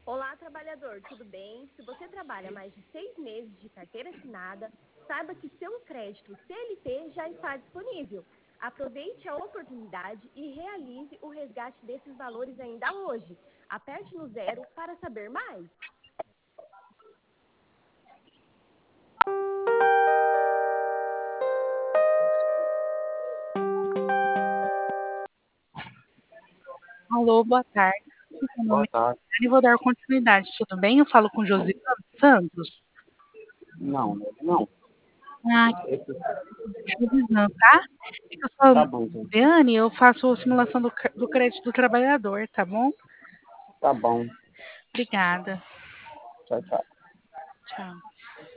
Olá, trabalhador, tudo bem? Se você trabalha mais de 6 meses de carteira assinada, saiba que seu crédito CLT já está disponível. Aproveite a oportunidade e realize o resgate desses valores ainda hoje. Aperte no zero para saber mais. Alô, boa tarde. Meu Boa nome é tarde. Dani, vou dar continuidade. Tudo bem? Eu falo com Josiane Santos. Não, não. Ah, Josiane, tá? É que eu sou Tá bom, gente. Josiane, eu faço simulação do crédito do trabalhador, tá bom? Tá bom. Obrigada. Tchau, tchau. Tchau.